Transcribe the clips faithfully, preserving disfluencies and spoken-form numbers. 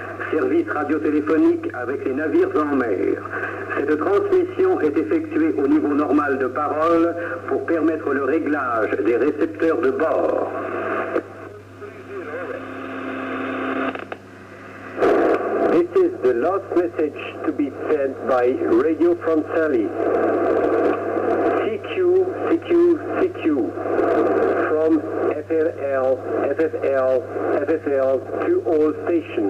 service radiotéléphonique avec les navires en mer. Cette transmission est effectuée au niveau normal de parole pour permettre le réglage des récepteurs de bord. This is the last message to be sent by Radio from Saint-Lys. C Q, C Q, C Q. From F L L, F F L, F F L to all stations.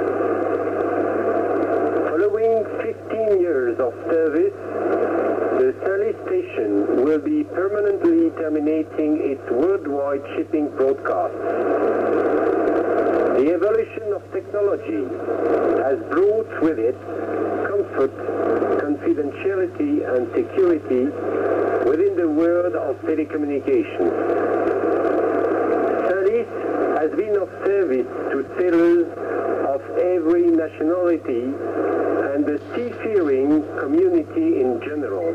Following fifteen years of service, the Saint-Lys station will be permanently terminating its worldwide shipping broadcast. The evolution of technology has brought with it comfort, confidentiality and security within the world of telecommunications. Saint-Lys has been of service to sailors of every nationality and the seafaring community in general.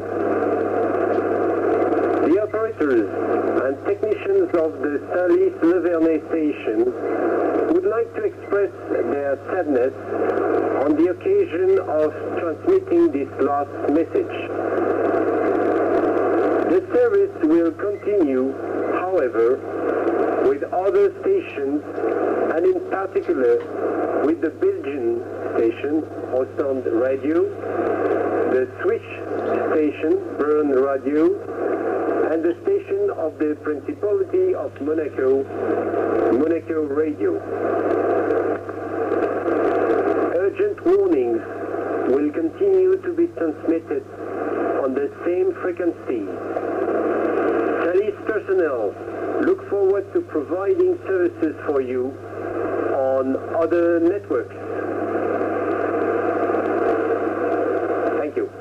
The operators and technicians of the Saint-Lys-Le Vernet station would like to express their sadness on the occasion of transmitting this last message. The service will continue, however, with other stations and in particular with the Belgian station, Ostend Radio, the Swiss station, Bern Radio, and the station of the Principality of Monaco, Monaco Radio. Urgent warnings will continue to be transmitted on the same frequency. Saint-Lys personnel look forward to providing services for you on other networks. Thank you.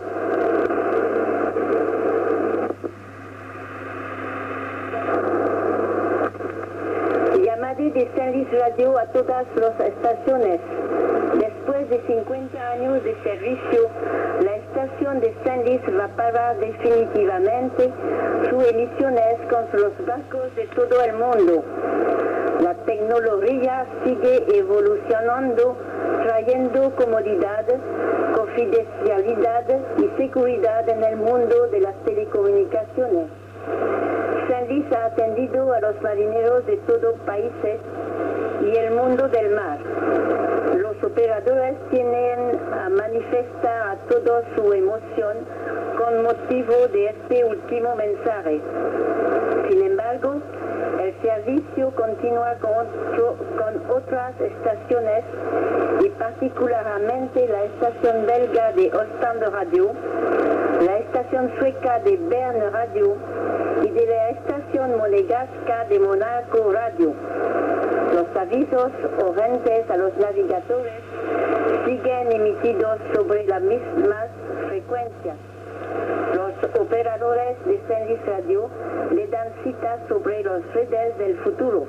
Llamada de Saint-Lys Radio a todas las estaciones. Después de cincuenta años de servicio, la estación de Saint-Lys va a parar definitivamente sus emisiones con los barcos de todo el mundo. La tecnología sigue evolucionando, trayendo comodidad, confidencialidad y seguridad en el mundo de las telecomunicaciones. Saint-Lys ha atendido a los marineros de todos países y el mundo del mar. Los operadores tienen a manifestar a todos su emoción con motivo de este último mensaje. Sin embargo, el servicio continúa con, otro, con otras estaciones y particularmente la estación belga de Ostend Radio, la estación sueca de Bern Radio y de la estación monegasca de Monaco Radio. Los avisos urgentes a los navegadores siguen emitidos sobre las mismas frecuencias. Los operadores de Saint-Lys Radio le dan cita sobre los redes del futuro.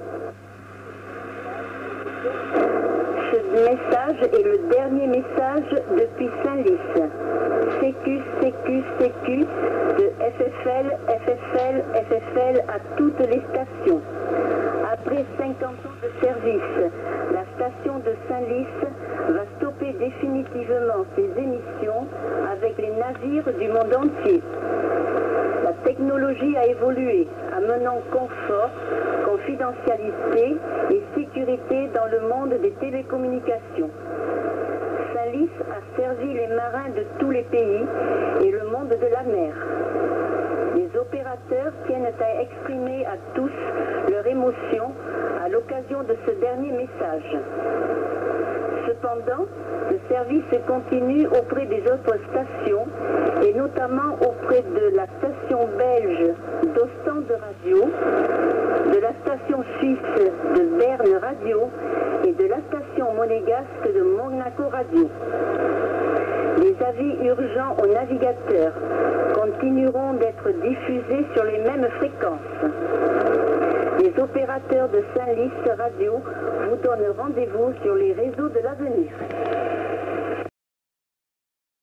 Ce message est le dernier message depuis Saint-Lys. C Q, C Q, C Q de F F L, F F L, F F L à toutes les stations. Après cinquante ans de service, la station de Saint-Lys va stopper définitivement ses émissions avec les navires du monde entier. La technologie a évolué, amenant confort, confidentialité et sécurité dans le monde des télécommunications. Saint-Lys a servi les marins de tous les pays et le monde de la mer. Les opérateurs tiennent à exprimer à tous leur émotion à l'occasion de ce dernier message. Cependant, le service continue auprès des autres stations et notamment auprès de la station belge d'Ostend Radio, de la station suisse de Bern Radio et de la station monégasque de Monaco Radio. Les avis urgents aux navigateurs continueront d'être diffusés sur les mêmes fréquences. Les opérateurs de Saint-Lys Radio vous donnent rendez-vous sur les réseaux de l'avenir.